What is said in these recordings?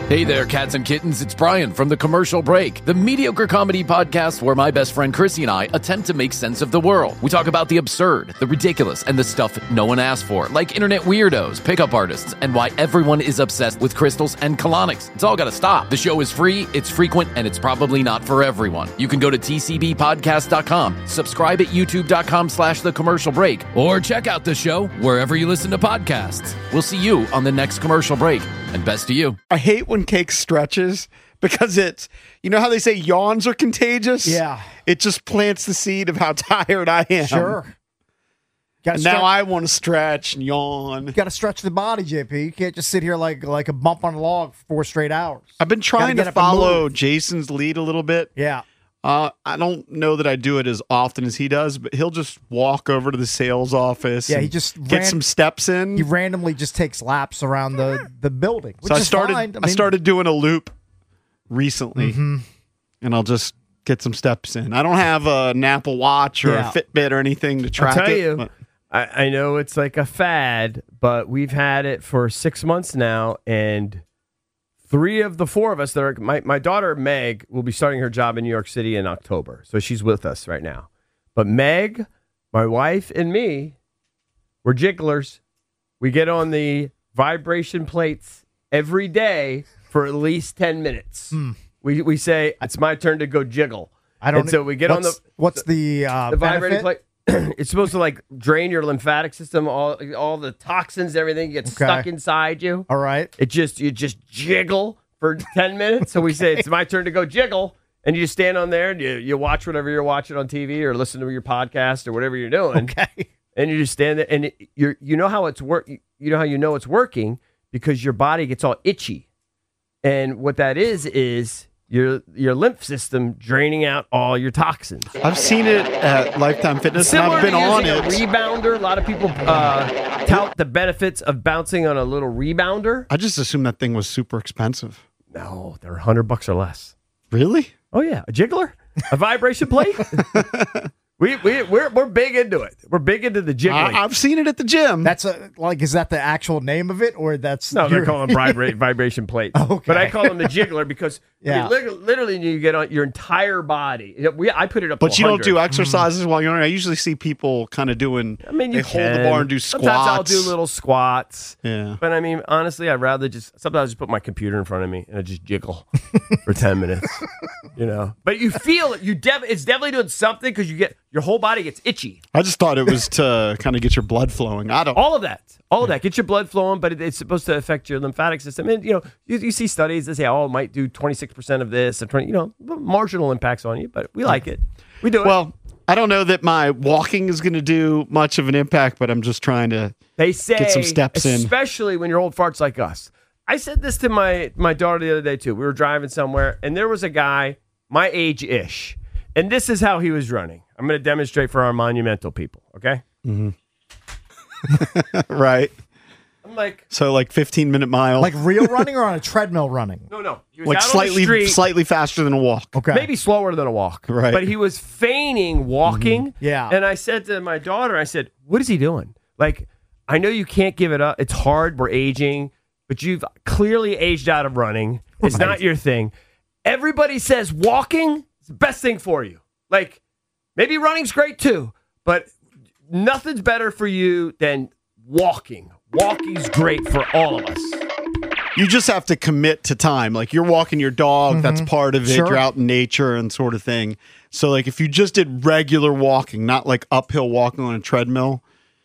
Hey there, cats and kittens. It's Brian from The Commercial Break, the mediocre comedy podcast where my best friend Chrissy and I attempt to make sense of the world. We talk about the absurd, the ridiculous, and the stuff no one asked for, like internet weirdos, pickup artists, and why everyone is obsessed with crystals and colonics. It's all got to stop. The show is free, it's frequent, and it's probably not for everyone. You can go to tcbpodcast.com, subscribe at youtube.com/The Commercial Break, or check out the show wherever you listen to podcasts. We'll see you on the next Commercial Break, and best to you. I hate when cake stretches because it's, you know how they say yawns are contagious? Yeah. It just plants the seed of how tired I am. Sure. And now I want to stretch and yawn. You got to stretch the body, JP. You can't just sit here like a bump on a log for 4 straight hours. I've been trying to follow Jason's lead a little bit. Yeah. I don't know that I do it as often as he does, but he'll just walk over to the sales office. Yeah, he just get some steps in. He randomly just takes laps around the building. Which So is fine. I started doing a loop recently, and I'll just get some steps in. I don't have an Apple Watch or a Fitbit or anything to track it. I'll tell you, I know it's like a fad, but we've had it for 6 months now, and 3 of the 4 of us that are my daughter Meg will be starting her job in New York City in October, so she's with us right now. But Meg, my wife, and me, we're jigglers. We get on the vibration plates every day for at least 10 minutes. We say it's my turn to go jiggle. So we get on the vibrating plate. It's supposed to like drain your lymphatic system, all the toxins, everything gets stuck inside you. All right. You just jiggle for 10 minutes. So we say it's my turn to go jiggle, and you just stand on there and you watch whatever you're watching on TV or listen to your podcast or whatever you're doing. Okay. And you just stand there and you know how it's you know how you know it's working because your body gets all itchy. And what that is your lymph system draining out all your toxins. I've seen it at Lifetime Fitness, and I've been on it. A rebounder. A lot of people tout the benefits of bouncing on a little rebounder. I just assumed that thing was super expensive. No, they're $100 or less. Really? Oh yeah, a jiggler, a vibration plate. We're big into it. We're big into the jiggling. I've seen it at the gym. That's is that the actual name of it, or that's they're calling them vibration plates. Okay. But I call them the jiggler because literally you get on your entire body. I put it up. But you don't do exercises while you're on it. I usually see people kind of doing. They hold the bar and do squats. Sometimes I'll do little squats. Yeah. But I mean, honestly, I'd rather sometimes I just put my computer in front of me and I just jiggle for 10 minutes. But you feel it. It's definitely doing something because your whole body gets itchy. I just thought it was to kind of get your blood flowing. All of that. Get your blood flowing, but it's supposed to affect your lymphatic system. And you see studies that say, it might do 26% of this, and 20, marginal impacts on you, but we like it. We do it. Well, I don't know that my walking is going to do much of an impact, but I'm just trying to get some steps in. Especially when you're old farts like us. I said this to my daughter the other day too. We were driving somewhere, and there was a guy my age-ish, and this is how he was running. I'm going to demonstrate for our monumental people, okay? Mm-hmm. Right. I'm like... So 15-minute mile. Like real running or on a treadmill running? No. He was out on the street, slightly faster than a walk. Okay. Maybe slower than a walk. Right. But he was feigning walking. Mm-hmm. Yeah. And I said to my daughter, what is he doing? I know you can't give it up. It's hard. We're aging. But you've clearly aged out of running. It's not your thing. Everybody says walking is the best thing for you. Maybe running's great too, but nothing's better for you than walking. Walking's great for all of us. You just have to commit to time. You're walking your dog, that's part of it. Sure. You're out in nature and sort of thing. So if you just did regular walking, not uphill walking on a treadmill,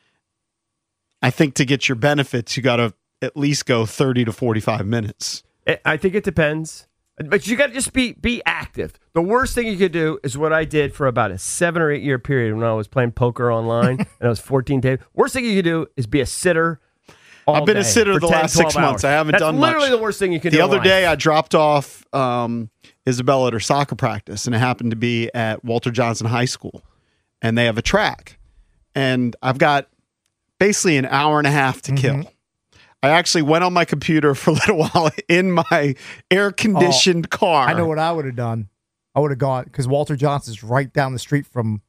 I think to get your benefits, you got to at least go 30 to 45 minutes. I think it depends. But you got to just be active. The worst thing you could do is what I did for about a 7 or 8 year period when I was playing poker online and I was 14 days. Worst thing you could do is be a sitter. I've been a sitter the last 6 months. I haven't done much. That's literally the worst thing you could do. The other day, I dropped off Isabella at her soccer practice, and it happened to be at Walter Johnson High School, and they have a track, and I've got basically an hour and a half to kill. I actually went on my computer for a little while in my air-conditioned car. I know what I would have done. I would have gone, because Walter Johnson's right down the street from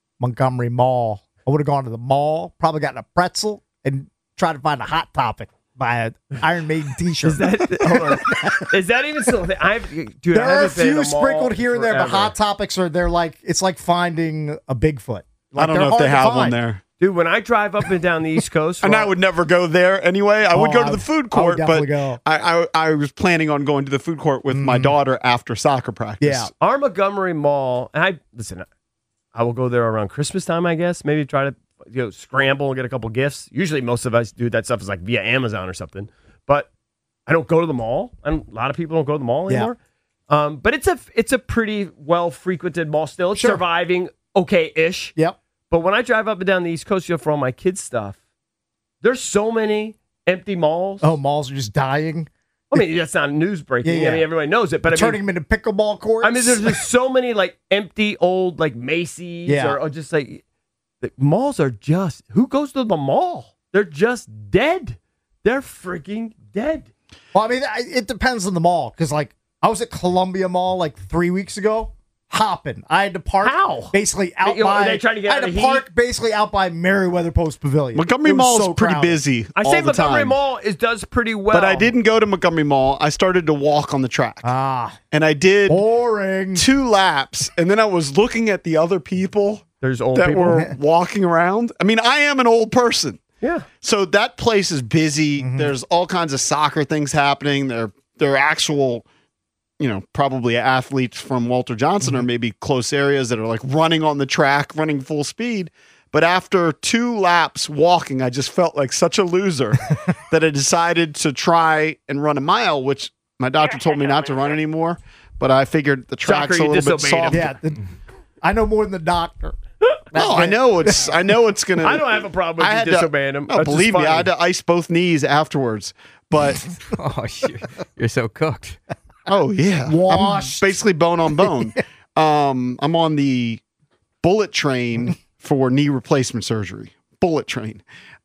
Montgomery Mall. I would have gone to the mall, probably gotten a pretzel, and tried to find a Hot Topic. buy an Iron Maiden T-shirt. Is that even still? Dude, there I are a haven't been in few mall sprinkled here and there, but forever. Hot Topics they're like it's like finding a Bigfoot. I Like, don't they're know if they hard to have one find. there. Dude, when I drive up and down the East Coast, And I would never go there anyway. I would go to the food I would court, definitely but go. I was planning on going to the food court with my daughter after soccer practice. Yeah. our Montgomery Mall, and I will go there around Christmas time, I guess. Maybe try to scramble and get a couple gifts. Usually, most of us do that stuff is like via Amazon or something. But I don't go to the mall, and a lot of people don't go to the mall Yeah. anymore. But it's a pretty well frequented mall still. It's Sure. surviving okay-ish. Yep. But when I drive up and down the East Coast, for all my kids' stuff, there's so many empty malls. Oh, malls are just dying. I mean, that's not news breaking. Yeah. I mean, everybody knows it. But Turning them into pickleball courts. I mean, there's just so many like empty old like Macy's Yeah. or just like the malls are just who goes to the mall? They're just dead. They're freaking dead. Well, I mean, it depends on the mall because, like, I was at Columbia Mall like 3 weeks ago, hopping. I had to park How? basically out You know, by. are they trying to get I had out to of park basically out by Meriwether Post Pavilion. Montgomery It was Mall is so pretty crowded. busy I all say the Montgomery time. Mall does pretty well. But I didn't go to Montgomery Mall. I started to walk on the track. And I did Boring. 2 laps. And then I was looking at the other people There's old that people. were walking around. I mean, I am an old person. Yeah. So that place is busy. Mm-hmm. There's all kinds of soccer things happening. They're actual, probably athletes from Walter Johnson Mm-hmm. or maybe close areas that are like running on the track, running full speed. But after 2 laps walking, I just felt like such a loser that I decided to try and run a mile, which my doctor told me not to run anymore. But I figured the track's Shocker, a you little bit disobeyed him. softer. Yeah, I know more than the doctor. Oh, I know it's gonna. I don't have a problem I with had you to- disobeying him. Oh, That's just believe me, funny. I had to ice both knees afterwards. But Oh, you're so cooked. oh yeah, Washed. I'm basically bone on bone. I'm on the bullet train for knee replacement surgery. Bullet train.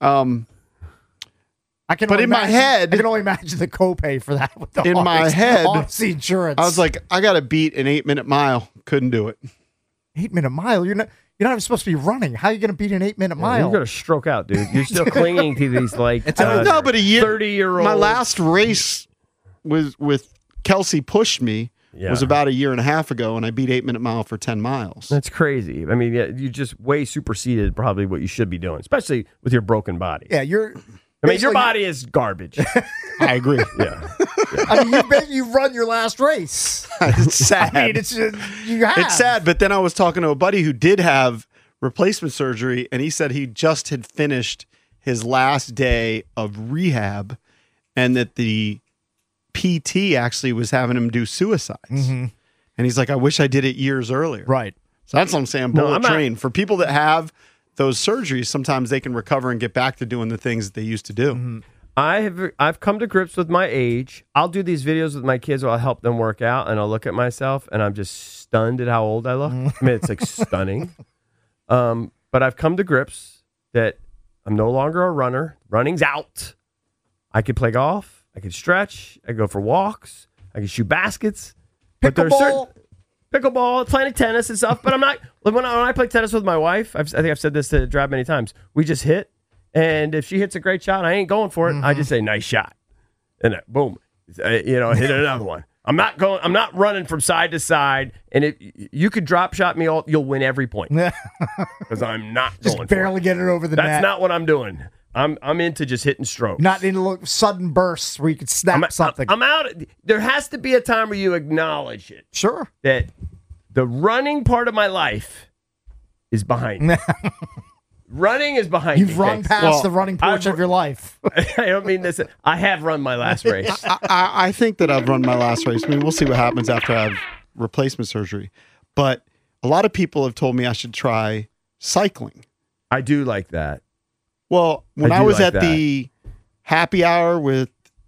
I can But only in my imagine- head- I can only imagine the copay for that. With the In my head, Odyssey insurance. I was like, I got to beat an 8-minute mile. Couldn't do it. 8-minute mile. You're not even supposed to be running. How are you going to beat an 8-minute mile? You're gonna stroke out, dude. You're still clinging to these like No, but a year. 30-year-old. My last race with Kelsey pushed me was about a year and a half ago, and I beat 8-minute mile for 10 miles. That's crazy. I mean, yeah, you just way superseded probably what you should be doing, especially with your broken body. Yeah, you're. I mean, your basically- body is garbage. I agree. Yeah. I mean, you've run your last race. It's sad. I mean, it's you have. It's sad, but then I was talking to a buddy who did have replacement surgery, and he said he just had finished his last day of rehab, and that the PT actually was having him do suicides. And he's like, I wish I did it years earlier. Right. So that's what I'm saying. No, Bullet I'm not- train. For people that have those surgeries, sometimes they can recover and get back to doing the things that they used to do. I've come to grips with my age. I'll do these videos with my kids where I'll help them work out, and I'll look at myself, and I'm just stunned at how old I look. I mean, it's like stunning. But I've come to grips that I'm no longer a runner. Running's out. I could play golf. I could stretch. I could go for walks. I could shoot baskets. But there's certain pickleball, playing tennis and stuff. But I'm not. When I play tennis with my wife, I think I've said this to Drab many times. We just hit, and if she hits a great shot, I ain't going for it. I just say nice shot, and boom, hit another one. I'm not going. I'm not running from side to side. And if you could drop shot me, you'll win every point because I'm not Just going. barely for it. get it over the net. That's not what I'm doing. I'm into just hitting strokes. Not into sudden bursts where you could snap something. I'm out. There has to be a time where you acknowledge it. Sure. That the running part of my life is behind me. Running is behind me. You've run Kicks. past the running porch of your life. I don't mean this. I have run my last race. I think that I've run my last race. I mean, we'll see what happens after I have replacement surgery. But a lot of people have told me I should try cycling. I do like that. Well, when I I do was like at the happy hour with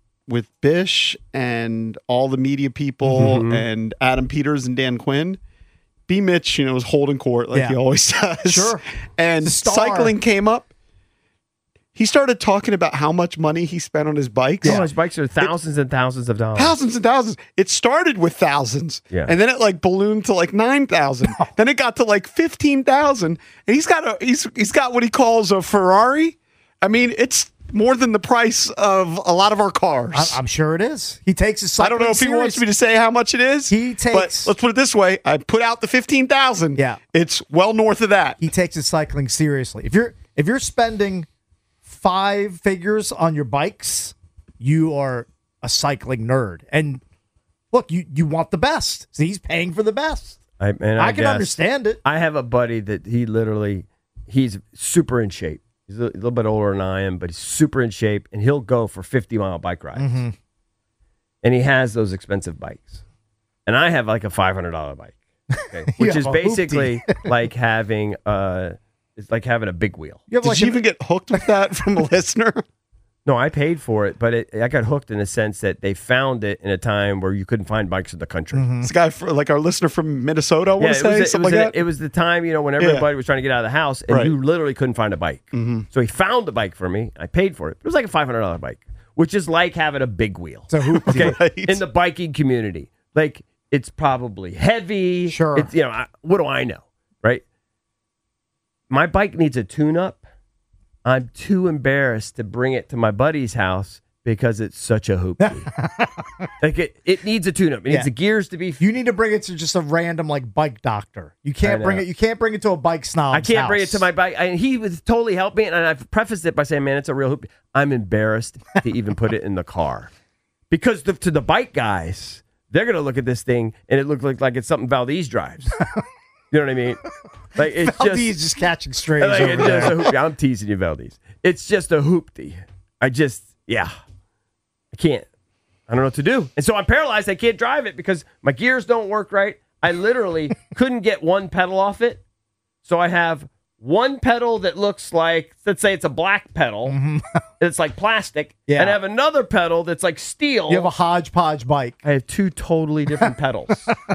Bish and all the media people and Adam Peters and Dan Quinn, B. Mitch, was holding court like he always does. Sure. And It's a star. cycling came up. He started talking about how much money he spent on his bikes. Oh, his bikes are thousands and thousands of dollars. Thousands and thousands. It started with thousands. Yeah. And then it like ballooned to like 9,000. Then it got to like 15,000. And he's got what he calls a Ferrari. I mean, it's more than the price of a lot of our cars. I'm sure it is. He takes his I cycling don't know if he wants me to say how much it is. He takes- but let's put it this way: I put out the 15,000. Yeah. It's well north of that. He takes his cycling seriously. If you're spending 5 figures on your bikes, you are a cycling nerd. And look, you want the best. So he's paying for the best. I can guess. understand it. I have a buddy that he's super in shape. He's a little bit older than I am, but he's super in shape, and he'll go for 50-mile bike rides. Mm-hmm. And he has those expensive bikes. And I have like a $500 bike, okay, which is have a basically like having it's like having a big wheel. You have Did like you even get hooked with that from a listener? No, I paid for it, but I got hooked in the sense that they found it in a time where you couldn't find bikes in the country. This guy, like our listener from Minnesota, I want to say something like that. It was the time, when everybody was trying to get out of the house, and Right. you literally couldn't find a bike. So he found the bike for me. I paid for it. It was like a $500 bike, which is like having a big wheel. It's a hoop. Okay, Right. in the biking community, like it's probably heavy. Sure. It's, what do I know, right? My bike needs a tune-up. I'm too embarrassed to bring it to my buddy's house because it's such a hoopty. Like it needs a tune-up. It needs the gears to be. You need to bring it to just a random like bike doctor. You can't bring know. it. You can't bring it to a bike snob. I can't bring it to my bike. And he was totally helped me. And I've prefaced it by saying, man, it's a real hoop. I'm embarrassed to even put it in the car. Because to the bike guys, they're going to look at this thing and it looks like it's something Valdez drives. You know what I mean? Like it's He's just catching strays like, over it's there. just a hoopty. I'm teasing you, Valdez. It's just a hoopty. I can't. I don't know what to do. And so I'm paralyzed. I can't drive it because my gears don't work right. I literally couldn't get one pedal off it. So I have one pedal that looks like, let's say it's a black pedal. It's like plastic. Yeah. And I have another pedal that's like steel. You have a hodgepodge bike. I have 2 totally different pedals.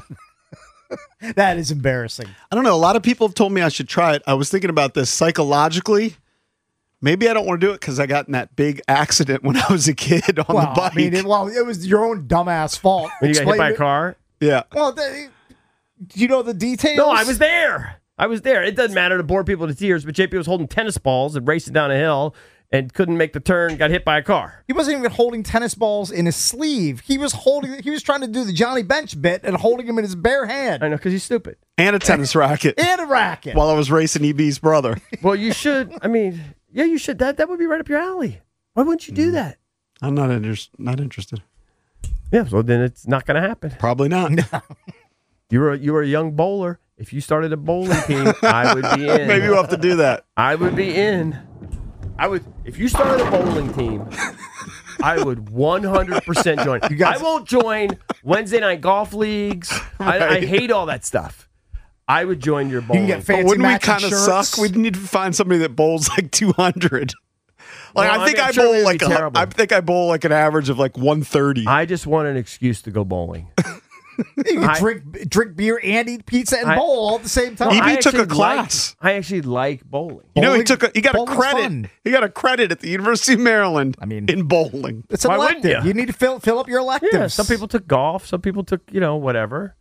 That is embarrassing. I don't know. A lot of people have told me I should try it. I was thinking about this psychologically. Maybe I don't want to do it because I got in that big accident when I was a kid on the bike. I mean, it was your own dumbass fault. When you got hit by a Explain it. car? Yeah. Well, do you know the details? No, I was there. It doesn't matter to bore people to tears, but JP was holding tennis balls and racing down a hill and couldn't make the turn, got hit by a car. He wasn't even holding tennis balls in his sleeve. He was trying to do the Johnny Bench bit and holding him in his bare hand. I know, because he's stupid. And a tennis racket And a racket. while I was racing EB's brother. Well, you should. I mean, yeah, you should. That would be right up your alley. Why wouldn't you do that? I'm not interested. Yeah, so then it's not going to happen. Probably not. You were a young bowler. If you started a bowling team, I would be in. Maybe we'll have to do that. I would be in. If you started a bowling team, I would 100% join. I won't join Wednesday night golf leagues. I hate all that stuff. I would join your bowling. You can get fancy But wouldn't we matching kind of shirts. suck? We'd need to find somebody that bowls like 200. Like Well, I think I'm I sure bowl they'd like be terrible. I think I bowl like an average of like 130. I just want an excuse to go bowling. You can drink beer and eat pizza and bowl all at the same time. EB I took a actually class. I actually like bowling. You know, Bowling- he got a bowling's credit. fun. He got a credit at the University of Maryland. I mean- in bowling. It's Why an wouldn't elective. you? You need to fill up your electives. Yeah, some people took golf. Some people took, whatever.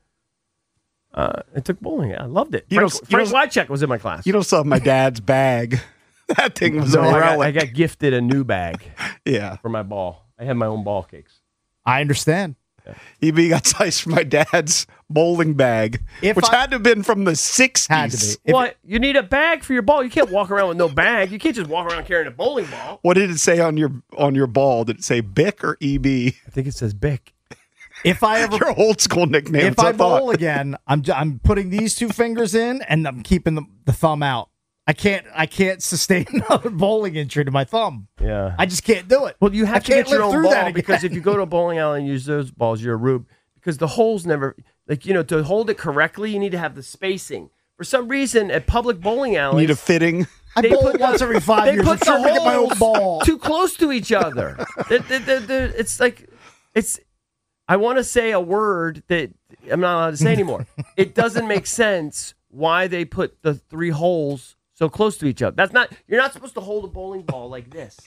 I took bowling. I loved it. Frank Wycheck was in my class. You don't still have my dad's bag. That thing was a I relic. got gifted a new bag Yeah, for my ball. I had my own ball cakes. I understand. EB got sized for my dad's bowling bag, If which I- had to have been from the 60s. Had to be. What? You need a bag for your ball. You can't walk around with no bag. You can't just walk around carrying a bowling ball. What did it say on your ball? Did it say Bic or EB? I think it says Bic. If I ever Your old school nickname. if I bowl again, I'm putting these 2 fingers in and I'm keeping the thumb out. I can't sustain another bowling injury to my thumb. Yeah. I just can't do it. Well, you have I to get can't your live own through ball that because again. if you go to a bowling alley and use those balls, you're a rube. Because the holes never, to hold it correctly, you need to have the spacing. For some reason, at public bowling alleys, Need a fitting. I they bowl put once the- every 5 they years. put I'm trying the to get my own holes ball. too close to each other. It's like, I want to say a word that I'm not allowed to say anymore. It doesn't make sense why they put the 3 holes so close to each other. You're not supposed to hold a bowling ball like this.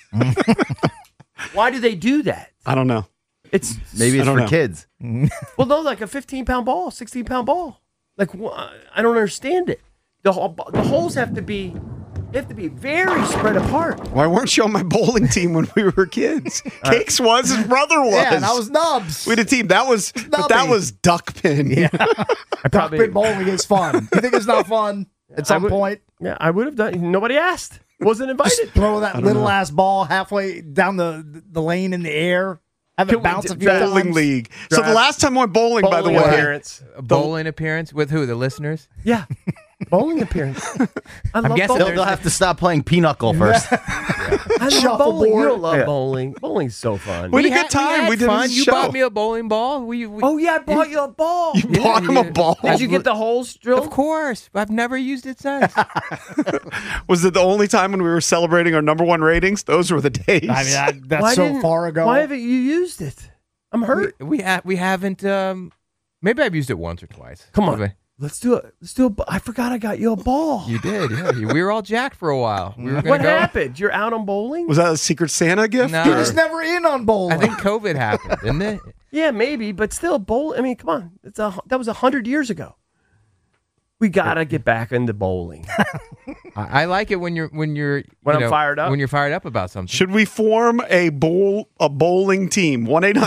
Why do they do that? I don't know. It's Maybe it's don't for know. kids. well, no, like a 15-pound ball, 16-pound ball. Like I don't understand it. The holes have to be They have to be very spread apart. Why weren't you on my bowling team when we were kids? Cakes was, his brother was. Yeah, that was Nubs. We had a team. That was duck pin. Yeah. I Duck pin bowling is fun. You think it's not fun at some point? Yeah, I would have done. Nobody asked. Wasn't invited. Just throw that little ass ball halfway down the lane in the air. Have it bounce a few Bowling times. league. So the last time I went bowling, by the way. appearance. A bowling appearance with who? The listeners? Yeah. Bowling appearance. I'm guessing They'll have to stop playing pinochle first. I love Shuffleboard. bowling. You don't love Yeah. bowling. Bowling's so fun. We had a good time. We did fun. a You show. bought me a bowling ball. Oh yeah, I bought you a ball. You bought him a ball. Did you get the holes drilled? Of course. I've never used it since. Was it the only time when we were celebrating our number 1 ratings? Those were the days. I mean, that's so far ago. Why haven't you used it? I'm hurt. we haven't. Maybe I've used it once or twice. Come on. Maybe. Let's do it. I forgot I got you a ball. You did. Yeah. We were all jacked for a while. We were gonna What go. happened? You're out on bowling? Was that a Secret Santa gift? No. He was never in on bowling. I think COVID happened, didn't it? Yeah, maybe, but still, bowl. I mean, come on. That was 100 years ago. We gotta get back into bowling. I like it when you're When you I'm know, fired up? When you're fired up about something. Should we form a bowling team?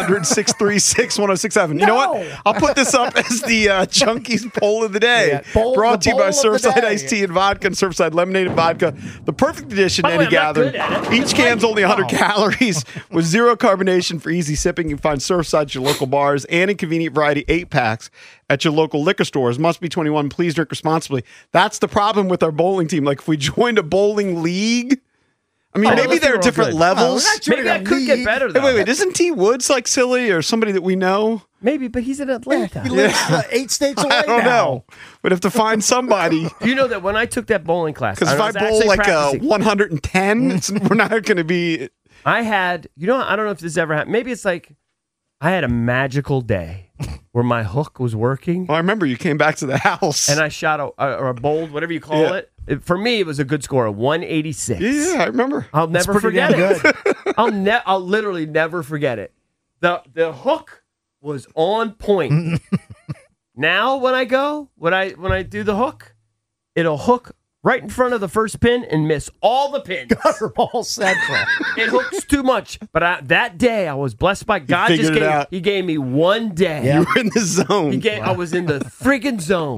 1-800-636-1067. You know what? I'll put this up as the Junkies poll of the day. Yeah, Brought to you by the bowl of the Surfside day. Iced Tea and Vodka and Surfside Lemonade and Vodka. The perfect addition By to the way, any I'm not gathering. good at it. Each can's only 100 calories with zero carbonation for easy sipping. You can find Surfside at your local bars and in convenient variety 8-packs at your local liquor stores. Must be 21. Please drink responsibly. That's the problem with our bowling team. Like if we joined a bowling league, I mean, maybe let's there do are all different good. levels. Maybe I could get better, though. Wait, isn't T Woods like silly or somebody that we know? Maybe, but he's in Atlanta. He lives 8 states away I don't now. know. We'd have to find somebody. Do you know that when I took that bowling class, Because if I was bowl actually like practicing, a 110, we're not going to be. I had, I don't know if this ever happened. Maybe it's like I had a magical day where my hook was working Well, I remember you came back to the house. and I shot a bowled, whatever you call Yeah. it. For me, it was a good score of 186. Yeah, I remember. I'll never pretty forget damn it. I'll literally never forget it. The hook was on point. Now when I do the hook, it'll hook right in front of the first pin and miss all the pins. Gutter ball central. It hooks too much. But that day I was blessed by God. figured it out. He gave me one day. You were in the zone. I was in the friggin' zone.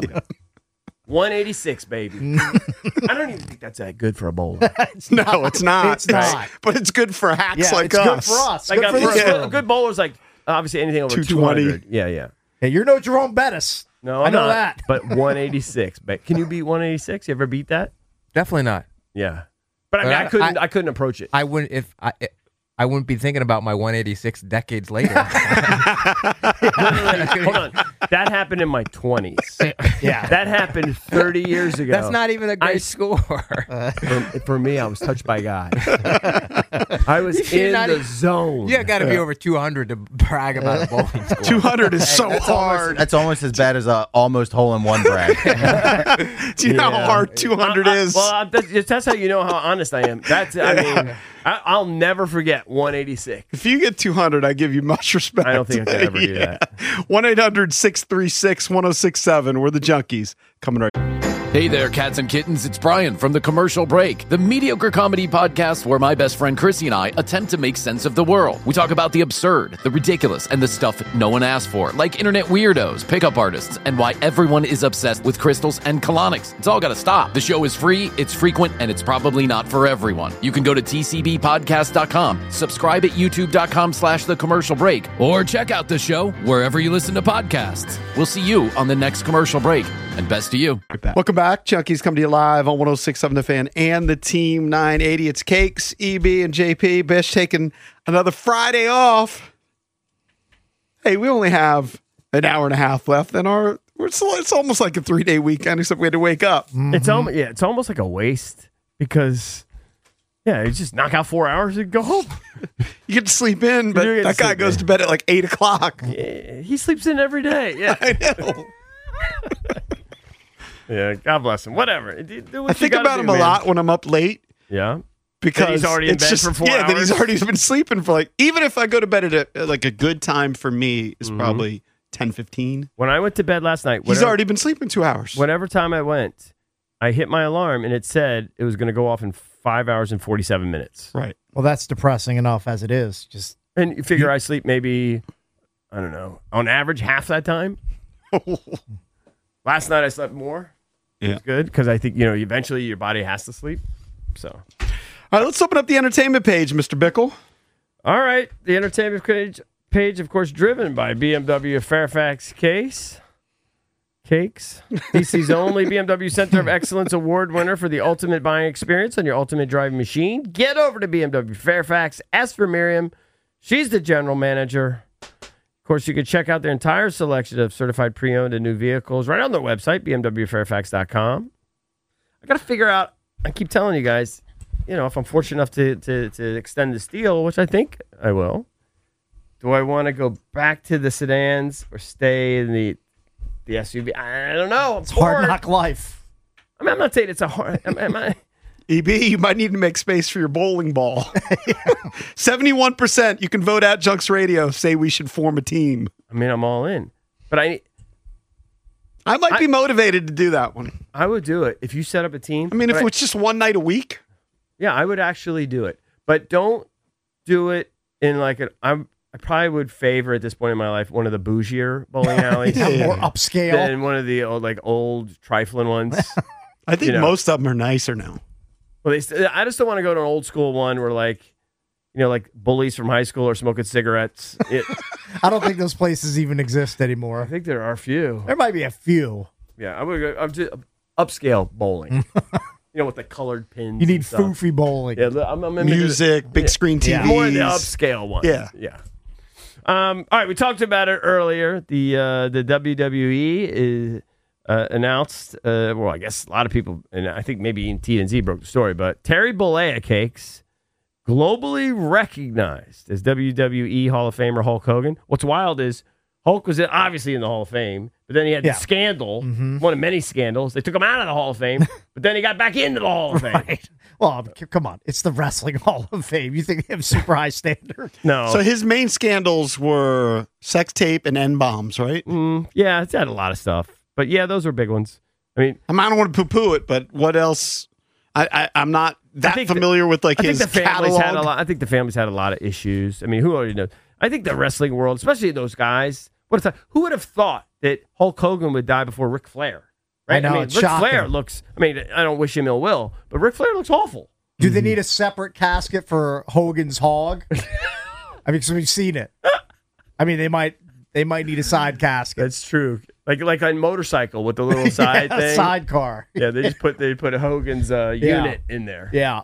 186, baby. I don't even think that's that good for a bowler. No, it's not. It's not. But it's good for hacks Yeah, like it's us. good for us. Like Good for this a room. good bowler's like obviously anything over 220. 200. Yeah. Hey, you're no Jerome Bettis. No, I I'm know not, that. But 186. But can you beat 186? You ever beat that? Definitely not. Yeah. But I mean, I couldn't approach it. I wouldn't if I wouldn't be thinking about my 186 decades later. Hold on. That happened in my 20s. Yeah. That happened 30 years ago. That's not even a great score. For me, I was touched by God. I was You're in not the even- zone. You got to be over 200 to brag about a bowling score. 200 is so hard. That's almost as bad as a almost hole-in-one brag. Do you know how hard 200 is? That's how you know how honest I am. I'll never forget 186. If you get 200, I give you much respect. I don't think I could ever do that. 1-800-636-1067. We're the Junkies. Coming right. Hey there, cats and kittens. It's Brian from The Commercial Break, the mediocre comedy podcast where my best friend Chrissy and I attempt to make sense of the world. We talk about the absurd, the ridiculous, and the stuff no one asked for, like internet weirdos, pickup artists, and why everyone is obsessed with crystals and colonics. It's all got to stop. The show is free, it's frequent, and it's probably not for everyone. You can go to tcbpodcast.com, subscribe at youtube.com/The Commercial Break, or check out the show wherever you listen to podcasts. We'll see you on the next commercial break, and best to you. Welcome back. Junkies coming to you live on 106.7 The Fan and the Team 980. It's Cakes, EB, and JP. Bish taking another Friday off. Hey, we only have an hour and a half left, and it's almost like a 3-day weekend, except we had to wake up. It's almost like a waste because you just knock out 4 hours and go home. You get to sleep in, but You get to that guy sleep goes in. to bed at like 8 o'clock. Yeah, he sleeps in every day. Yeah. I know. Yeah, God bless him. Whatever. Do what I you think gotta about do, him a man. lot when I'm up late. Yeah. Because That he's already in it's bed just, for 4 that he's hours? already been sleeping for even if I go to bed at a good time for me is probably 10:15. When I went to bed last night, He's already been sleeping 2 hours. whatever time I went, I hit my alarm and it said it was going to go off in 5 hours and 47 minutes. Right. Well, that's depressing enough as it is. Just And you figure I sleep maybe, I don't know, on average half that time. Last night I slept more. Yeah. It's good because I think, eventually your body has to sleep. So, All right, let's open up the entertainment page, Mr. Bickle. all right. The entertainment page, of course, driven by BMW Fairfax Cakes. DC's only BMW Center of Excellence Award winner for the ultimate buying experience on your ultimate driving machine. Get over to BMW Fairfax. Ask for Miriam. She's the general manager. Of course, you can check out their entire selection of certified pre-owned and new vehicles right on their website, bmwfairfax.com. I got to figure out, I keep telling you guys, if I'm fortunate enough to extend this deal, which I think I will, do I want to go back to the sedans or stay in the SUV? I don't know. it's hard knock life. I mean, I'm not saying it's a hard. EB, you might need to make space for your bowling ball. 71%. You can vote at Junks Radio. Say we should form a team. I'm all in, but I might be motivated to do that one. I would do it if you set up a team. I mean, if it was just one night a week. Yeah, I would actually do it, but don't do it in like I probably would favor at this point in my life one of the bougier bowling alleys More upscale. than one of the old trifling ones. I think most of them are nicer now. Well, I just don't want to go to an old school one where like bullies from high school are smoking cigarettes. I don't think those places even exist I anymore. think there are a few. There might be a few. Yeah, I would go. I'm just upscale bowling. With the colored pins. You need and stuff. foofy bowling. Yeah, I'm into Music, big screen TVs. more of the upscale one. Yeah. yeah. All right, we talked about it earlier. The WWE is announced. Well, I guess a lot of people, and I think maybe even TNZ broke the story, but Terry Bollea Cakes, globally recognized as WWE Hall of Famer Hulk Hogan. What's wild is Hulk was obviously in the Hall of Fame, but then he had the scandal, one of many scandals. They took him out of the Hall of Fame, but then he got back into the Hall of Fame. Right. Well, come on. It's the Wrestling Hall of Fame. You think they have super high standard? No. So his main scandals were sex tape and N-bombs, right? Yeah, it's had a lot of stuff. But yeah, those were big ones. I mean, I don't want to poo-poo it, but what else? I'm not that familiar with like his catalog. I think the family's had a lot of issues. I mean, who already knows? I think the wrestling world, especially those guys, who would have thought that Hulk Hogan would die before Ric Flair? Right? I know, Ric it's shocking. Flair looks, I don't wish him ill will, but Ric Flair looks awful. Do they need a separate casket for Hogan's hog? Because we've seen it. They might need a side casket. That's true. Like on motorcycle with the little side thing. Sidecar. Yeah, they put Hogan's unit in there. Yeah.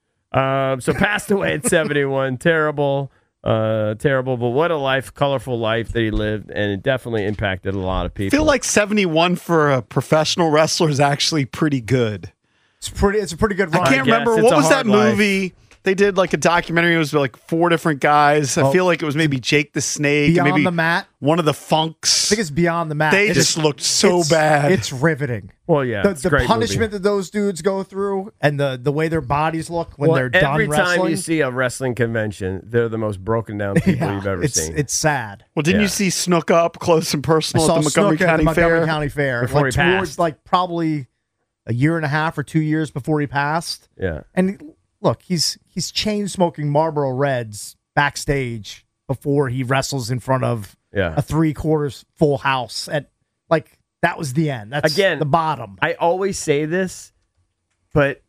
So passed away at 71. Terrible, but what a life, colorful life that he lived, and it definitely impacted a lot of I people. feel like 71 for a professional wrestler is actually pretty good. It's a pretty good run. I can't remember it's what a was that hard life. movie. They did like a documentary. It was like 4 different guys. I feel like it was maybe Jake the Snake, Beyond and maybe the Mat. one of the Funks. I think it's Beyond the Mat. They just looked so bad. It's riveting. Well, yeah, it's a The great punishment movie. that those dudes go through and the way their bodies look when they're done every wrestling. time you see a wrestling convention, they're the most broken down people you've ever seen. It's sad. Well, didn't Yeah. you see Snook up close and I personal saw at the Montgomery Snook at County the Montgomery Fair? County Fair Before he towards passed. probably a year and a half or 2 years before he passed. Yeah. And look, he's chain smoking Marlboro Reds backstage before he wrestles in front of Yeah. a 3/4 full house. At that was the end. That's Again, the bottom. I always say this, but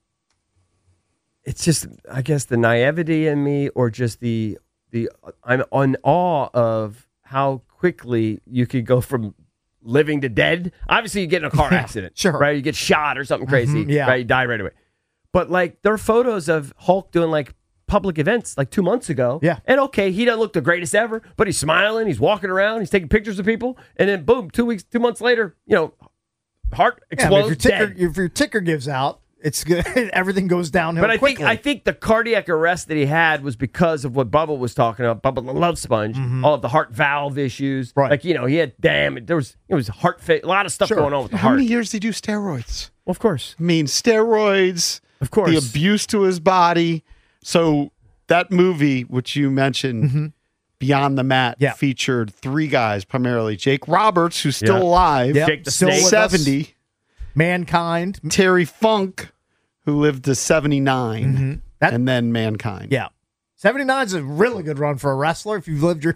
it's just, I guess, the naivety in me, or just the I'm in awe of how quickly you could go from living to dead. Obviously, you get in a car accident, sure. right? You get shot or something crazy, yeah. right? You die right away. But there are photos of Hulk doing public events 2 months ago. Yeah. And okay, he doesn't look the greatest ever, but he's smiling, he's walking around, he's taking pictures of people, and then boom, 2 months later, heart explodes. If your ticker gives out, it's good. Everything goes downhill. But quickly. I think the cardiac arrest that he had was because of what Bubba was talking about. Bubba the Love Sponge, all of the heart valve issues. Right. He had damage. It was heart a lot of stuff going on with the How heart. many years did he do steroids? Well, of course. I mean, steroids, Of course. the abuse to his body. So that movie, which you mentioned, Beyond the Mat, Yeah. featured 3 guys primarily. Jake Roberts, who's still Yeah. alive, Yep. Jake the Still Snake. with us. 70. Mankind. Terry Funk, who lived to 79, That- and then Mankind. Yeah. 79 is a really good run for a wrestler. If you've lived your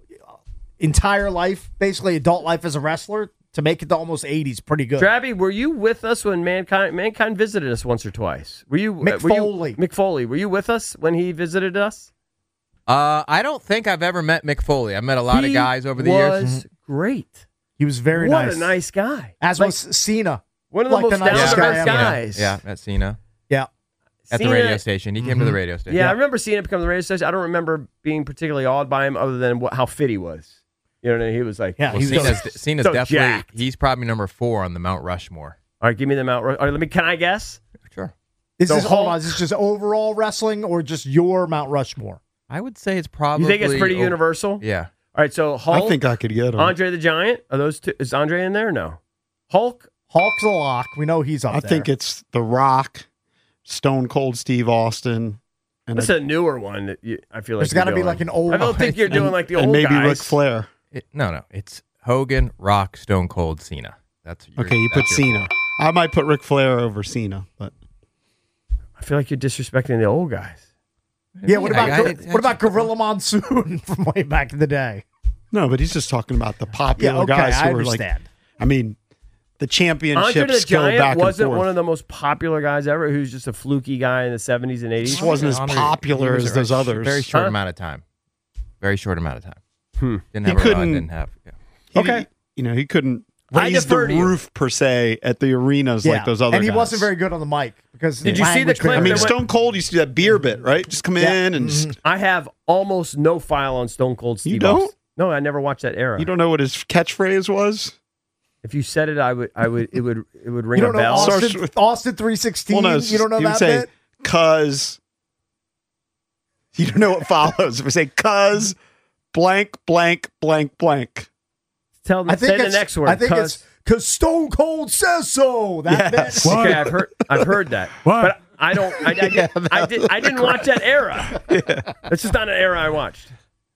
entire life, basically adult life as a wrestler, to make it to almost 80 is pretty good. Drabby, were you with us when Mankind visited us once or twice? Were you Mick were you- Foley. Mick Foley, were you with us when he visited us? I don't think I've ever met Mick Foley. I've met a lot of guys over the He years. was great. He was very What nice. a nice guy. As Like, was Cena. one of the like most the nicest down-to-earth guy ever. guys. Yeah, at Cena. Yeah. At the Cena- radio station. He came to the radio station. Yeah, I remember seeing him become the radio station. I don't remember being particularly awed by him other than how fit he was. You know what I mean? He was like, Yeah, Well, he's Cena's so definitely, jacked. he's probably number 4 on the Mount Rushmore. all right, give me the Mount. All right, can I guess? Sure. Is So this, hold Hulk- on, is this just overall wrestling or just your Mount Rushmore? I would say it's probably. You think it's pretty universal? Yeah. All right, so Hulk, I think I could get him. Andre the Giant, are those two? Is Andre in there? No. Hulk. Hulk's a lock. We know he's up I there. think it's The Rock, Stone Cold Steve Austin, and, That's a newer one. That I feel like There's got to you're be doing. like an old I don't think you're doing like the and old maybe guys. Ric Flair. No. It's Hogan, Rock, Stone Cold, Cena. That's your, Okay, you put that's your Cena. I might put Ric Flair over Cena, but I feel like you're disrespecting the old guys. Yeah, what about I- what about Gorilla Monsoon from way back in the day? no. But he's just talking about the popular Yeah, okay, guys I who are like. understand. I mean, the Andre championships the go back Giant and wasn't forth. one of the most popular guys ever. Who's just a fluky guy in the 70s and 80s. Just wasn't as Andre- popular he was as a those others. Very short Huh? amount of time. Very short amount of time. Didn't He have couldn't- didn't have. Yeah. He- Okay. he couldn't I raise the defer to you. roof per se at the arenas like those other and he guys. wasn't very good on the mic because Did you see the language clip I mean, barrier. that went- Stone Cold used to do that beer bit, right? Just come in and just, I have almost no file on Stone Cold Steve You don't? Austin. No, I never watched that era. you don't know what his catchphrase was. If you said it, it would ring You a don't know bell. Starts Austin, with- Austin 316. Well, no, it's you don't know he would that say, bit? "Cause." You don't know what follows. If we say "cause," blank, blank, blank, blank. Tell I think say the it's, next word. I think it's because Stone Cold says so. That Yes. bit. okay. I've heard that, but I don't. I didn't watch that era. It's just not an era I watched.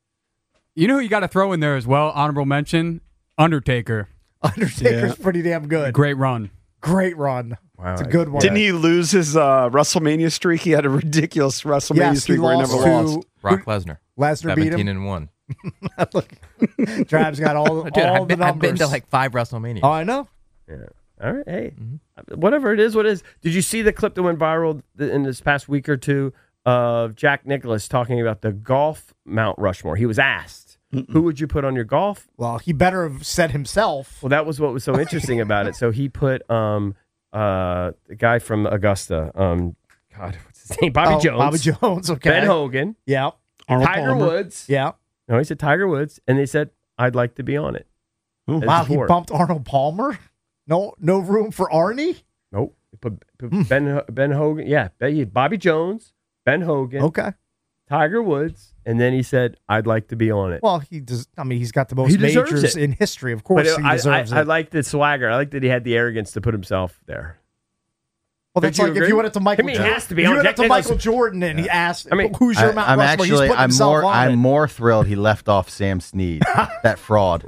You know who you got to throw in there as well? Honorable mention: Undertaker. Undertaker's Yeah. pretty damn good. Great run. Great run. Wow, It's a good one. Didn't he lose his WrestleMania streak? He had a ridiculous WrestleMania Yes, he streak where he never lost lost. Brock Lesnar. Lesnar beat 17 him. and 1. Look, Trav's got all, Dude, all I've been the to numbers. like 5 WrestleManias. Oh, I know. Yeah. All right. Hey, whatever it is, what it is. Did you see the clip that went viral in this past week or two of Jack Nicklaus talking about the golf Mount Rushmore? He was asked, "Who would you put on your golf?" Well, he better have said himself. Well, that was what was so interesting about it. So he put the guy from Augusta, God, what's his name? Bobby Jones, Bobby Jones. Okay. Ben Hogan, Yeah. Arnold Tiger Palmer. Woods. Yeah. No, he said Tiger Woods, and they said, "I'd like to be on it." Ooh. As Wow, a he fourth. bumped Arnold Palmer. No room for Arnie. Nope. He put Ben Hogan. Yeah, Bobby Jones, Ben Hogan, Okay. Tiger Woods, and then he said, "I'd like to be on it." Well, he does. I mean, he's got the most He deserves majors it. in history. Of course, he deserves I it. like the swagger. I like that he had the arrogance to put himself there. Well, that's Don't you like if agree? you went up to Michael. I mean, he Jordan, has to be if you on went up Jack to Michael Nicklaus. Jordan and he asked, I mean, "Who's your Mount I'm Rushmore?" He's actually, putting I'm himself on I'm it. more thrilled he left off Sam Snead, that fraud.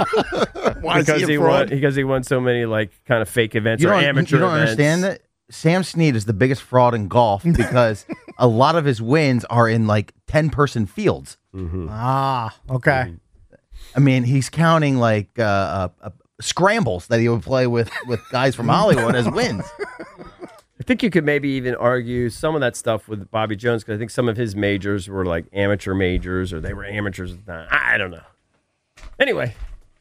Why is because he he a won fraud? because he won so many like kind of fake events You or don't, amateur you don't events. understand that Sam Snead is the biggest fraud in golf because a lot of his wins are in like 10-person fields. Ah, okay. I mean, he's counting like scrambles that he would play with guys from Hollywood as wins. I think you could maybe even argue some of that stuff with Bobby Jones because I think some of his majors were like amateur majors or they were amateurs at the time. I don't know. Anyway,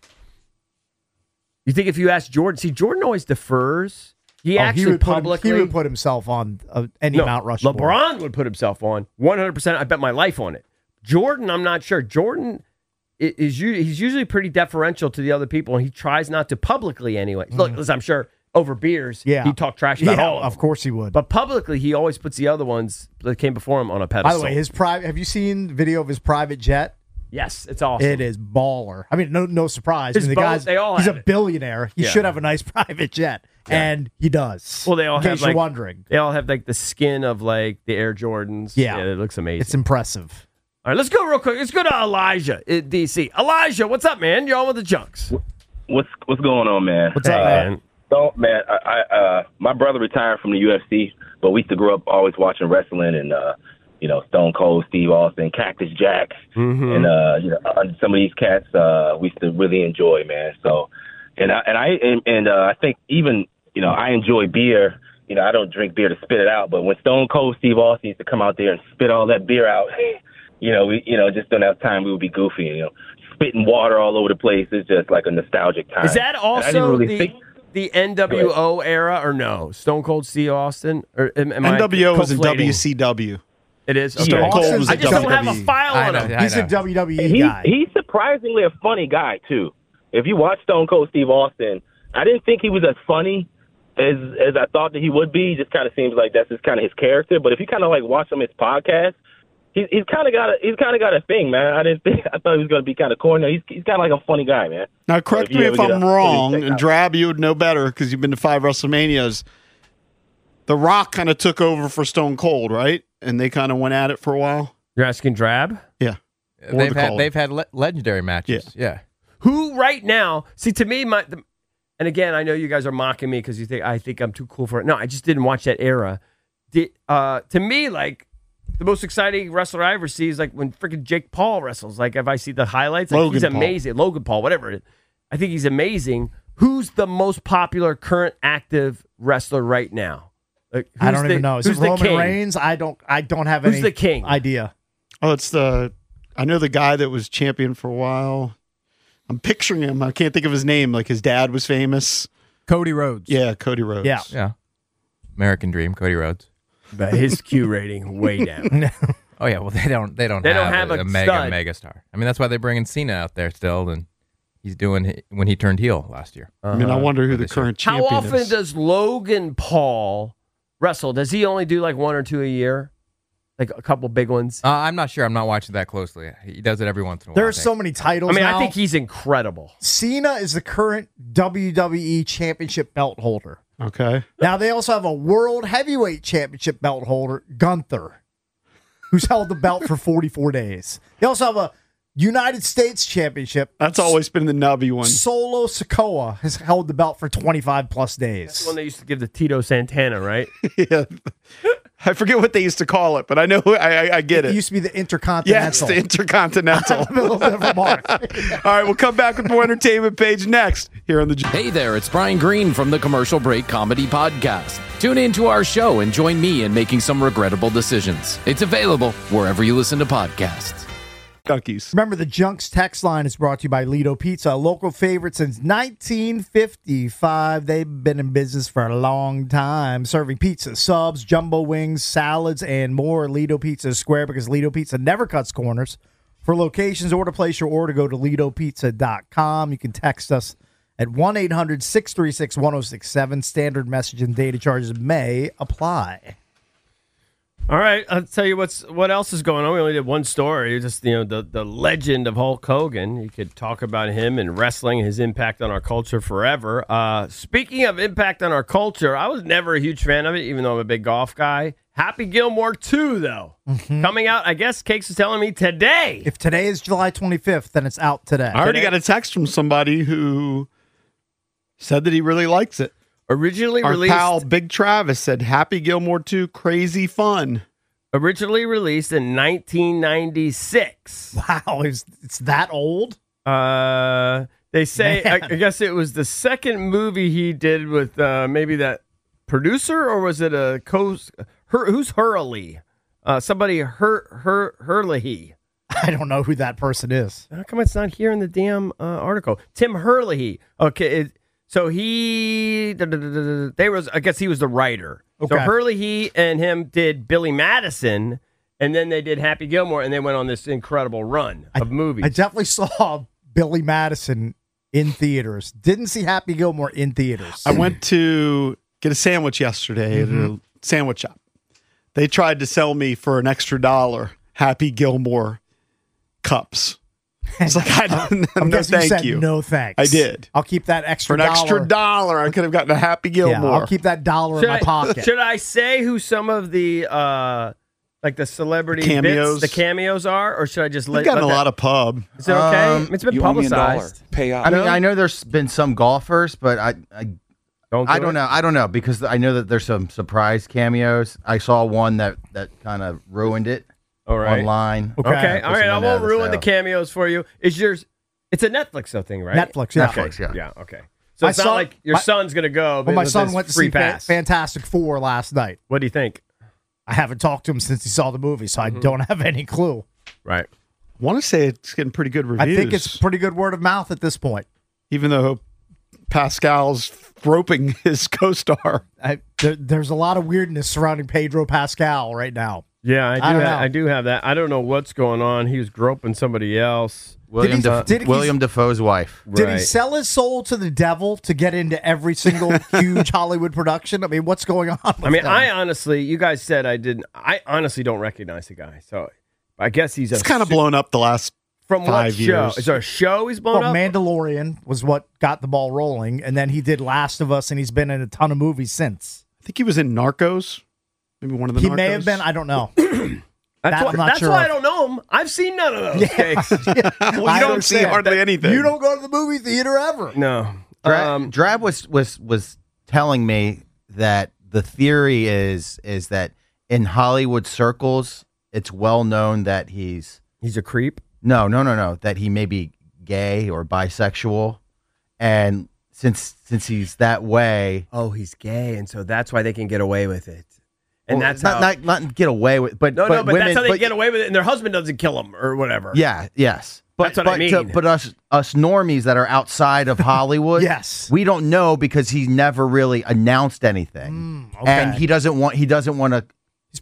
you think if you ask Jordan, see, Jordan always defers. He actually publicly. he would put himself on any No, Mount Rushmore. LeBron would put himself on 100%. I bet my life on it. Jordan, I'm not sure. Jordan he's usually pretty deferential to the other people, and he tries not to publicly anyway. Look, listen, I'm sure over beers, Yeah. he'd talk trash about Yeah, all of them. of course he would. But publicly, he always puts the other ones that came before him on a By pedestal. the way, his private. Have you seen the video of his private jet? yes, it's awesome. It is baller. I mean, no surprise. His I mean, the boat, guy's they all he's a have it. billionaire. He Yeah. should have a nice private jet, and he does. Well, they all in have case you're like wondering. They all have like the skin of like the Air Jordans. Yeah. It looks amazing. It's impressive. All right, let's go real quick. Let's go to Elijah in DC. Elijah, what's up, man? You're on with the Junks. What's going on, man? What's up, man? So, man, my brother retired from the UFC, but we used to grow up always watching wrestling and, Stone Cold, Steve Austin, Cactus Jack, and some of these cats we used to really enjoy, man. So, I think even I enjoy beer. I don't drink beer to spit it out, but when Stone Cold Steve Austin used to come out there and spit all that beer out, just during that time we would be goofy, spitting water all over the place. It's just like a nostalgic time. Is that also the NWO era or no? Stone Cold Steve Austin? Or am NWO I was in conflating? WCW. It is? Okay. Stone Cold was I in just don't have a WWE. file on him. He's a WWE guy. He's surprisingly a funny guy, too. If you watch Stone Cold Steve Austin, I didn't think he was as funny as I thought that he would be. He just kind of seems like that's just kind of his character. But if you kind of like watch him his podcast, he's kind of got a thing, man. I thought he was going to be kind of corny. He's kind of like a funny guy, man. Now, correct me if I'm wrong, and Drab, you would know better because you've been to 5 WrestleManias. The Rock kind of took over for Stone Cold, right? And they kind of went at it for a while. You're asking Drab? Yeah. They've had legendary matches. Yeah. Who right now? See, to me, and again, I know you guys are mocking me because I think I'm too cool for it. No, I just didn't watch that era. To me, like the most exciting wrestler I ever see is like when freaking Jake Paul wrestles. Like if I see the highlights, like, he's amazing. Logan Paul, whatever it is. I think he's amazing. Who's the most popular current active wrestler right now? Like, I don't even know. Is it Roman Reigns? I don't have any the king? idea. Oh, I know the guy that was champion for a while. I'm picturing him. I can't think of his name. Like his dad was famous. Cody Rhodes. Yeah, Cody Rhodes. Yeah. American Dream, Cody Rhodes. But his Q rating way down. Oh yeah, well they don't have a mega star. I mean that's why they're bringing Cena out there still, and he's doing when he turned heel last year. I mean, I wonder who the current champion is. How often does Logan Paul wrestle? Does he only do like 1 or 2 a year? Like a couple big ones? I'm not sure. I'm not watching that closely. He does it every once in a while. There are so many titles. I mean, now. I think he's incredible. Cena is the current WWE Championship belt holder. Okay. Now they also have a World Heavyweight Championship belt holder, Gunther, who's held the belt for 44 days. They also have a United States Championship. That's always been the nubby one. Solo Sikoa has held the belt for 25 plus days. That's the one they used to give to Tito Santana, right? Yeah. I forget what they used to call it, but I know I get it. It used to be the Intercontinental. Yes, the Intercontinental. A little bit of a mark. All right, we'll come back with more entertainment page next here on the. Hey there, it's Brian Green from the Commercial Break Comedy Podcast. Tune in to our show and join me in making some regrettable decisions. It's available wherever you listen to podcasts. Junkies. Remember, the Junks text line is brought to you by Lido Pizza, a local favorite since 1955. They've been in business for a long time, serving pizza, subs, jumbo wings, salads, and more. Lido Pizza is square because Lido Pizza never cuts corners. For locations or to place your order, go to LidoPizza.com. You can text us at 1-800-636-1067. Standard message and data charges may apply. All right, I'll tell you what else is going on. We only did one story, just the legend of Hulk Hogan. You could talk about him and wrestling, his impact on our culture forever. Speaking of impact on our culture, I was never a huge fan of it, even though I'm a big golf guy. Happy Gilmore 2, though, coming out. I guess Cakes is telling me today. If today is July 25th, then it's out today. I already got a text from somebody who said that he really likes it. Originally Our released, pal Big Travis said, Happy Gilmore 2, crazy fun. Originally released in 1996. Wow, it's that old? They say, I guess it was the second movie he did with maybe that producer, or was it a who's Hurley? Somebody Hurley. I don't know who that person is. How come it's not here in the damn article? Tim Hurley. Okay, so I guess he was the writer. Okay. So Hurley, he and him did Billy Madison, and then they did Happy Gilmore, and they went on this incredible run of movies. I definitely saw Billy Madison in theaters. Didn't see Happy Gilmore in theaters. I went to get a sandwich yesterday at a sandwich shop. They tried to sell me for an extra $1 Happy Gilmore cups. It's like, I'm guessing thank you said you. no thanks. I did. I'll keep that extra for an $1. extra $1. I could have gotten a Happy Gilmore. Yeah, I'll keep that $1 in my pocket. Should I say who some of the like the celebrity cameos, bits, the cameos are, or should I just let? We've gotten a lot of pub. Is it okay? It's been publicized. Pay out. I mean, I know there's been some golfers, but I don't know because I know that there's some surprise cameos. I saw one that kind of ruined it. All right. Online. Okay. All right. I won't ruin the cameos for you. It's a Netflix thing, right? Netflix. Yeah. Netflix. Yeah. Yeah. Okay. So it's not like your son's gonna go. Well, my son went to see pass. Fantastic Four last night. What do you think? I haven't talked to him since he saw the movie, so I don't have any clue. Right. I want to say it's getting pretty good reviews. I think it's pretty good word of mouth at this point. Even though Pascal's groping his co-star. There's a lot of weirdness surrounding Pedro Pascal right now. Yeah, I do have that. I don't know what's going on. He was groping somebody else. William Dafoe's wife. Did he sell his soul to the devil to get into every single huge Hollywood production? I mean, what's going on with them? I honestly, you guys said I didn't. I honestly don't recognize the guy. So I guess he's kind of blown up the last from 5 what years. Show? Is there a show he's blown up? Mandalorian was what got the ball rolling, and then he did Last of Us, and he's been in a ton of movies since. I think he was in Narcos. Maybe one of the Narcos. He may have been. I don't know. That's why I don't know him. I've seen none of those. Yeah. Well, you don't see hardly anything. You don't go to the movie theater ever. No. Drab was telling me that the theory is that in Hollywood circles, it's well known that he's a creep. No. That he may be gay or bisexual, and since he's that way, he's gay, and so that's why they can get away with it. And that's not get away with, but but women, that's how they get away with it, and their husband doesn't kill them or whatever. Yeah, yes. That's what I mean. But us normies that are outside of Hollywood, yes, we don't know because he never really announced anything, and he doesn't want to. He's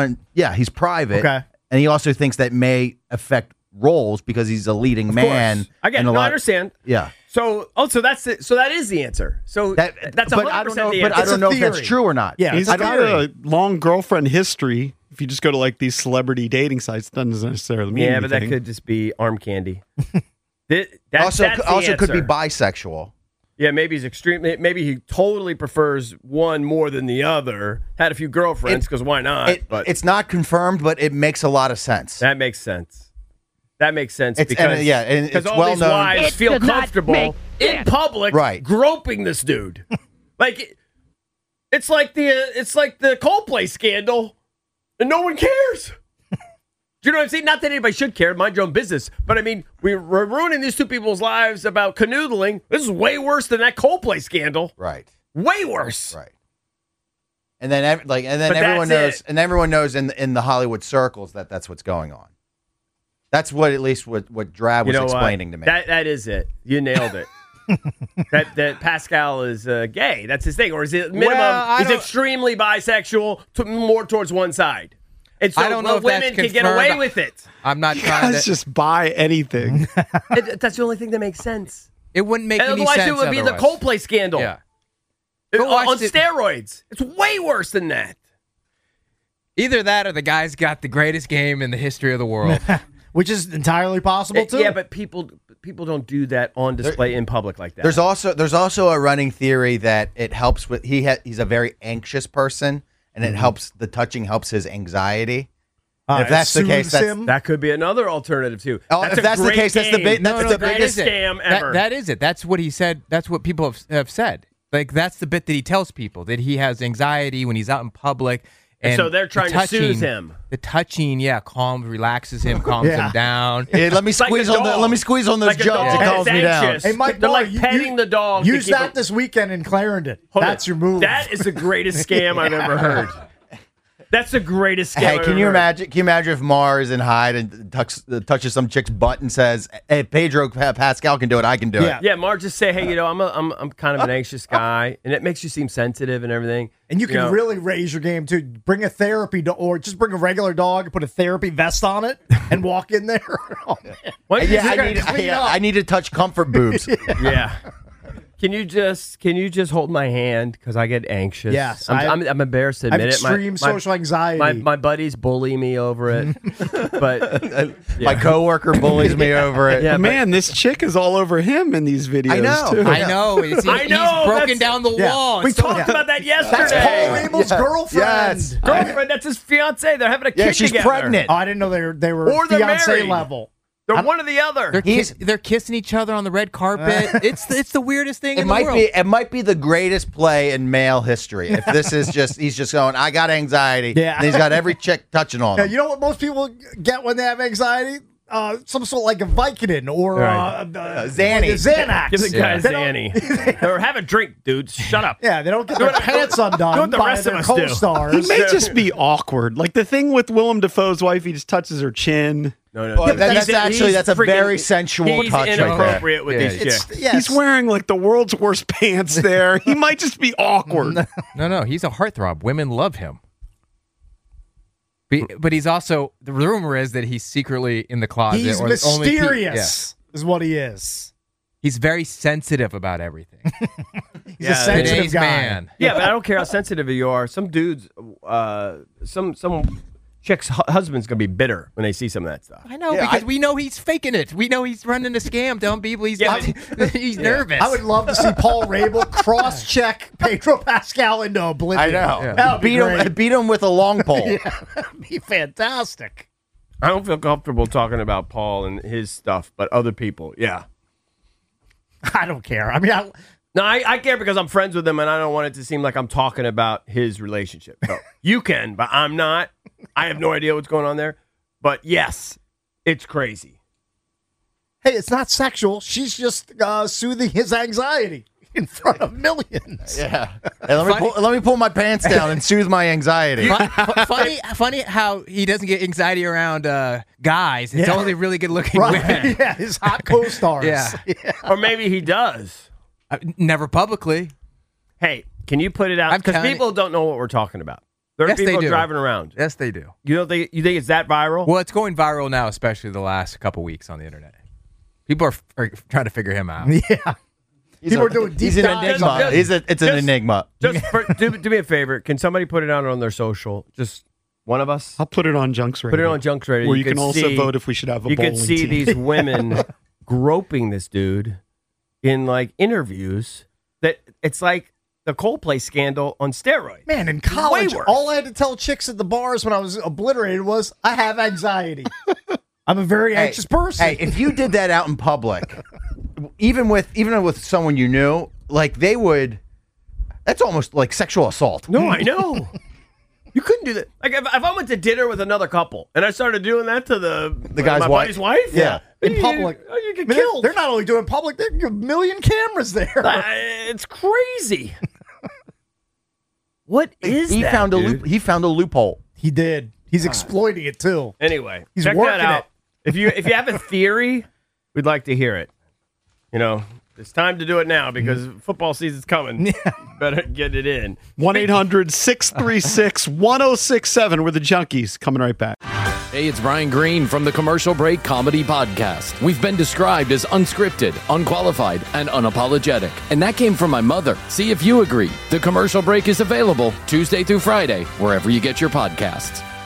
private. Okay, and he also thinks that may affect roles because he's a leading man. I understand. Yeah. So that's it. So that is the answer. So that's 100% the answer. But I don't know if that's true or not. Yeah, he's got a long girlfriend history. If you just go to like these celebrity dating sites, it doesn't necessarily mean anything. But that could just be arm candy. Also could be bisexual. Yeah, maybe he's extreme. Maybe he totally prefers one more than the other. Had a few girlfriends because why not? It's not confirmed, but it makes a lot of sense. That makes sense. Because it's all well these known. wives feel comfortable in public, right, groping this dude. Like it's like the Coldplay scandal, and no one cares. Do you know what I'm saying? Not that anybody should care. Mind your own business. But I mean, we're ruining these two people's lives about canoodling. This is way worse than that Coldplay scandal. Right. Way worse. Right. And then everyone knows, and everyone knows in the Hollywood circles that that's what's going on. That's what at least what Drab was explaining to me. That is it. You nailed it. that Pascal is gay. That's his thing, or is it minimum? He's extremely bisexual, more towards one side. And so I don't know if women can get away with it. I'm not trying to just buy anything. That's the only thing that makes sense. It wouldn't make any sense. Otherwise, it would be the Coldplay scandal. Yeah. On steroids. It's way worse than that. Either that or the guy's got the greatest game in the history of the world. Which is entirely possible too. Yeah, but people don't do that on display in public like that. There's also a running theory that it helps with he's a very anxious person, and it helps his anxiety. If that's the case, that could be another alternative too. If that's the case, that's the biggest scam ever. That is it. That's what he said. That's what people have said. Like that's the bit that he tells people that he has anxiety when he's out in public. And so they're trying to soothe him. The touching, relaxes him, calms him down. Yeah, let me squeeze on those jugs. It calms me down. Hey, Mike, they're like petting the dog. Use that this weekend in Clarendon. That's your move. That is the greatest scam I've ever heard. That's the greatest scam. Hey, can you imagine if Mars and Hyde and touches some chick's butt and says, "Hey, Pedro Pascal can do it. I can do it." Yeah, Mars just say, "Hey, I'm kind of an anxious guy," and it makes you seem sensitive and everything. And you can really raise your game too. Bring a therapy dog, or just bring a regular dog, put a therapy vest on it, and walk in there. Oh, man. I need to touch comfort boobs. Yeah. Can you just hold my hand because I get anxious? Yes, I'm embarrassed to admit it. Extreme social anxiety. My buddies bully me over it, but my coworker bullies me over it. Yeah, man, this chick is all over him in these videos. I know. Too. I know. He's broken down the wall. We talked about that yesterday. That's Paul Abel's girlfriend. Yes. Girlfriend. That's his fiance. They're having a kid she's together. pregnant. Oh, I didn't know they were Or they're fiance married. level. They're one or the other. They're kissing each other on the red carpet. It's the weirdest thing in the world. It might be the greatest play in male history. If this is he's just going, I got anxiety. Yeah. And he's got every chick touching on him. You know what most people get when they have anxiety? Some sort of like a Vicodin or Xanax. Give the guy a Xanny. Or have a drink, dudes. Shut up. Yeah, they don't get their pants undone do what the by rest of their us do. co-stars. He may just be awkward. Like the thing with Willem Dafoe's wife, he just touches her chin. No. Well, that's a very sensual touch. He's inappropriate with these chicks. Yes. He's wearing like the world's worst pants there. He might just be awkward. No, he's a heartthrob. Women love him. But he's also, the rumor is that he's secretly in the closet. He's mysterious, is what he is. He's very sensitive about everything. He's a sensitive guy. Man. Yeah, but I don't care how sensitive you are. Some dudes, some chick's husband's going to be bitter when they see some of that stuff. I know, because we know he's faking it. We know he's running a scam, telling people he's nervous. I would love to see Paul Rabel cross-check Pedro Pascal into oblivion. I know. Yeah. That would Beat him with a long pole. that'd be fantastic. I don't feel comfortable talking about Paul and his stuff, but other people, yeah. I don't care. I mean, I care because I'm friends with him, and I don't want it to seem like I'm talking about his relationship. So, you can, but I'm not. I have no idea what's going on there. But yes, it's crazy. Hey, it's not sexual. She's just soothing his anxiety in front of millions. Yeah. Hey, let me pull my pants down and soothe my anxiety. Funny how he doesn't get anxiety around guys. It's only really good-looking women. Yeah, his hot co-stars. Yeah. Or maybe he does. Never publicly. Hey, can you put it out? Because people don't know what we're talking about. There are people driving around. Yes, they do. You think it's that viral? Well, it's going viral now, especially the last couple weeks on the internet. People are trying to figure him out. Yeah. People are doing deep dives. It's an enigma. Do me a favor. Can somebody put it out on their social? Just one of us? I'll put it on Junks Radio. Put it on Junks Radio. Where you can also vote if we should have a bowling team. You can see these women groping this dude in like interviews that it's like the Coldplay scandal on steroids. Man, in college, all I had to tell chicks at the bars when I was obliterated was, I have anxiety. I'm a very anxious person. Hey, if you did that out in public, even with someone you knew, like they would, that's almost like sexual assault. No, I know. You couldn't do that. Like if I went to dinner with another couple and I started doing that to the guy's wife. buddy's wife, yeah, in public, you get killed. They're not only doing public; there are a million cameras there. It's crazy. What is he that? He found a loophole. He did. He's exploiting it too. Anyway, he's check working that out. it. If you have a theory, we'd like to hear it. You know, it's time to do it now because football season's coming. Yeah. Better get it in. 1-800-636-1067. We're the Junkies. Coming right back. Hey, it's Brian Green from the Commercial Break Comedy Podcast. We've been described as unscripted, unqualified, and unapologetic. And that came from my mother. See if you agree. The Commercial Break is available Tuesday through Friday, wherever you get your podcasts.